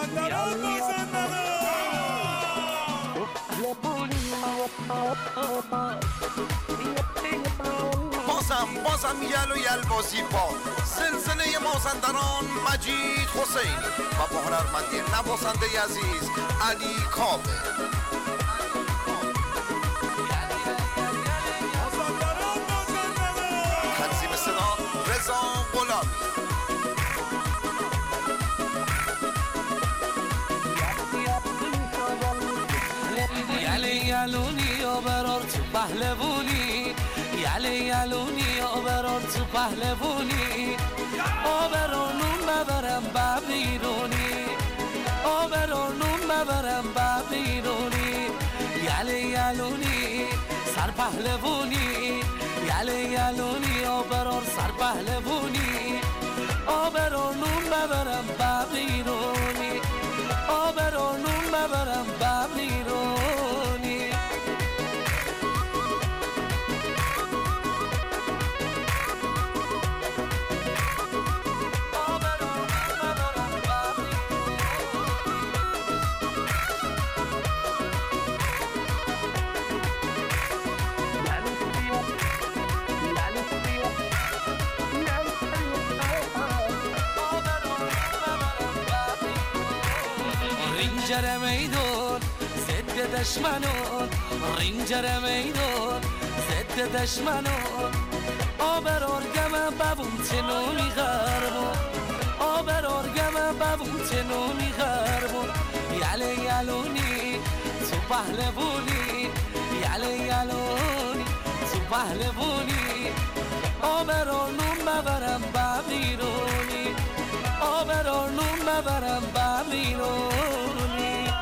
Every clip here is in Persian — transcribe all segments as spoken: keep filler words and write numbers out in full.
مازندران مازندران بازم بازم یل و یل بازی با زلزله مازندران مجید حسین و با هنرمندی نوازنده عزیز علی کاوه. مازندران مازندران تنظیم صدا رضا غلامی. یلی یلونی یا برار تو پهلوونی، یلی یلونی یا برار تو پهلوونی، آبرانون ببرم ببیرونی، آبرانون ببرم ببیرونی، یلی یلونی سر پهلوونی، یلی یلونی آبرار سر پهلوونی، آبرانون ببرم ببیرونی، آبرانون ببرم ببیرونی. رینجر میدون ضد دشمنون، رینجر میدون ضد دشمنون، آبرار گمه ببون تنومی غربون، آبرار گمه ببون تنومی غربون، یلی یلونی تو پهلوونی، یلی یلونی تو پهلوونی، آبرانون ببرم ببیرونی، آبرانون ببرم ببیرونی.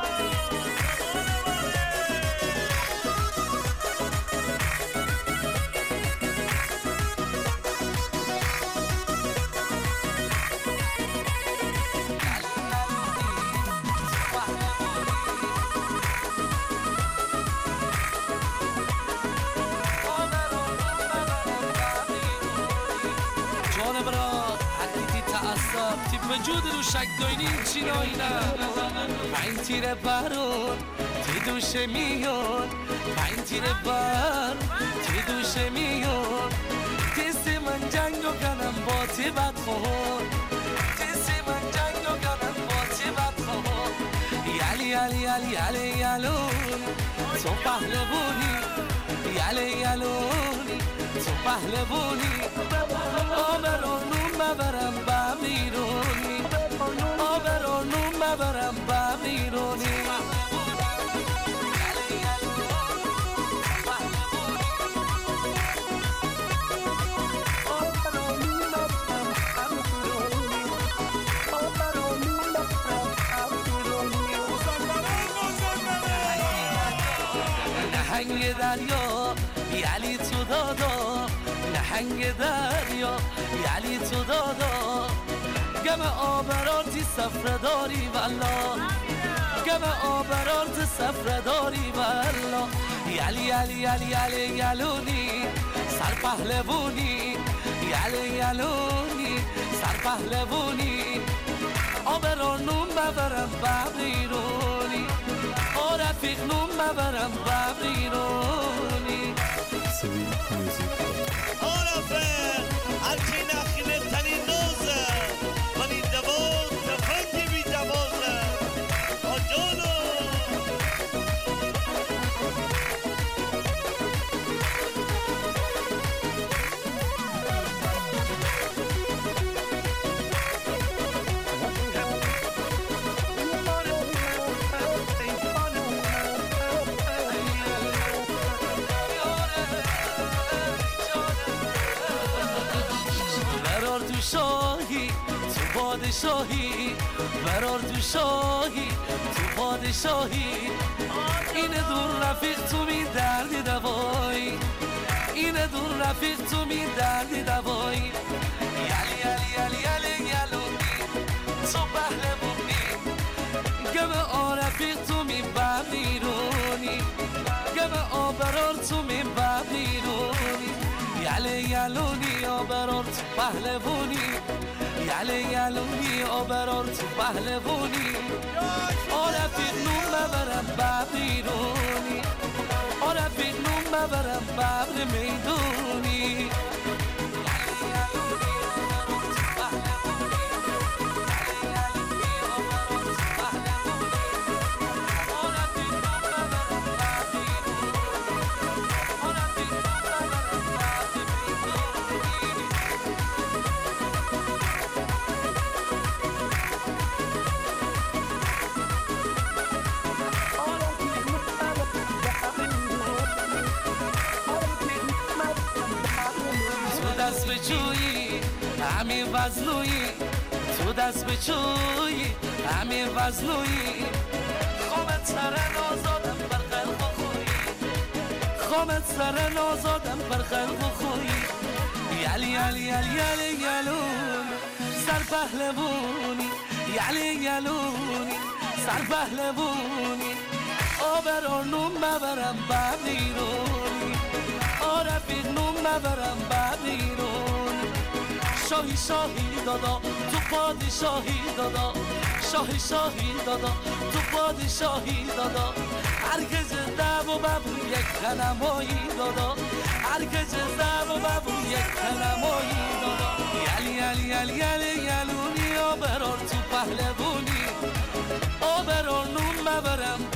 جانم را حدیدی تعصب تیپ وجود رو شک داینین چی ناینم، پنج تیر برون تی دوشه میون، پنج تیر بر تی دوشه میون، تیست من جنگو کنم با تی بدخور، تیست من جنگو کنم با تی بدخور، یلی یلی یلی یلی یلون تو پهلوونی، یلی یلونی تو پهلوونی، آبرانون ببرم ببیرونی، آبرانون ببرم ببیرونی. نهنگ دریا یلی تو دادا، نهنگ دریا یلی تو دادا، گم آبرار تی سفره داری والا، گم آبرار تی سفره داری والا، یلی یلی یلی یلی یلونی سر پهلوونی، یلی یلونی سر پهلوونی، آبرانون ببرم ببیرونی، آ رفیق نون ببرم ببیرونی. آرفه هرچی نخینه تنی نوزه منی دوز تفنگی بی دوازه آجانو برار تو شاهی تو پادشاهی، برار تو شاهی تو پادشاهی، این دور رفیق تو می دردی دوایی، این دور رفیق تو می دردی دوایی، یلی یلی یلی یلی یلونی تو پهلوونی، گم آ رفیق تو می ببیرونی، گم آ برار تو می ببیرونی، یلی یلونی آ آبرار تو پهلوونی یله یلونی آبرار تو پهلوونی رفیق نون ببرم ببیرونی رفیق نون ببرم ببر میدونی دست به جویی همین وزنویی تو دست به جویی همین وزنویی خامت سر نازادم بر خلق و خویی خامت سر نازادم بر خلق و خویی یلی یلی یلی یلی یلون سر پهلوونی یلی یلونی سر پهلوونی آبرار نون ببرم ببیرونی رفیق نون ببرم ببیرون شاهی شاهی دادا تو پادشاهی دادا شاهی شاهی دادا تو پادشاهی دادا هرگز دب و ببو یک کلمایی دادا هرگز دب و ببو یک کلمایی دادا یلی یلی یلی یلی یلونی آبرار تو پهلوونی آبرار نون ببرم